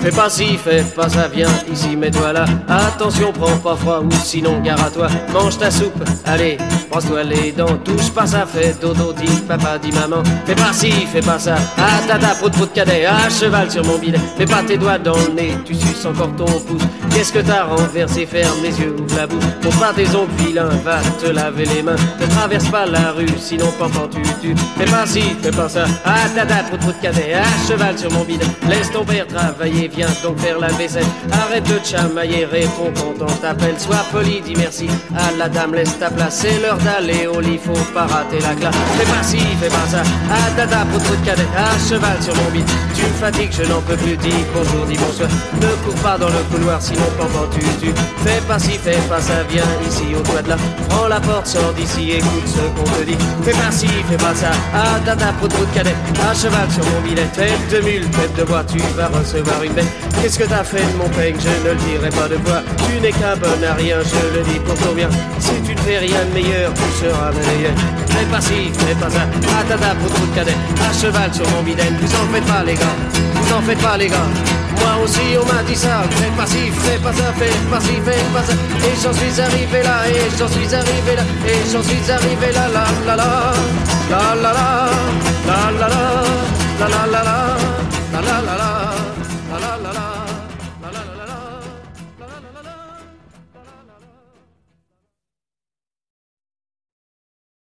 Fais pas ci, fais pas ça, viens ici, mets-toi là. Attention, prends pas froid ou sinon gare à toi. Mange ta soupe, allez, brosse-toi les dents. Touche pas ça, fais dodo, dis papa, dis maman. Fais pas ci, fais pas ça, ah tata, prout prout cadet, à cheval sur mon bidet. Mets pas tes doigts dans le nez, tu suces encore ton pouce. Qu'est-ce que t'as renversé, ferme les yeux, ouvre la bouche. Pour pas tes ongles vilains, va te laver les mains. Ne traverse pas la rue, sinon pampan tu tues. Fais pas ci, fais pas ça, ah tata, prout prout cadet, à cheval sur mon bidet. Laisse ton père travailler, viens donc faire la vaisselle. Arrête de te chamailler, réponds quand on t'appelle. Sois poli, dis merci à la dame, laisse ta place. C'est l'heure d'aller au lit, faut pas rater la classe. Fais pas ci, fais pas ça, ah tata, prout prout cadet, à cheval sur mon bide. Tu me fatigues, je n'en peux plus, dis bonjour, dis bonsoir. Ne cours pas dans le couloir, sinon pampan tu tues. Fais pas ci, fais pas ça, viens ici au toit de là. Prends la porte, sors d'ici, écoute ce qu'on te dit. Fais pas ci, fais pas ça, ah tata, prout prout cadet, à cheval sur mon bidet. Tête de mule, tête de bois, tu vas recevoir une bête. Qu'est-ce que t'as fait de mon peigne, je ne le dirai pas de quoi. Tu n'es qu'un bon à rien, je le dis pour ton bien. Si tu ne fais rien de meilleur, tu seras meilleur. Fais pas ci, fais pas ça, ah tata, prout prout cadet, à cheval sur mon bidet. Vous en faites pas les gars, vous en faites pas les gars. Moi aussi on m'a dit ça, fais pas ci, fais pas ça, fais pas ci, fais pas ça. Et j'en suis arrivé là, et j'en suis arrivé là, et j'en suis arrivé là, la la la, la la la, la la la.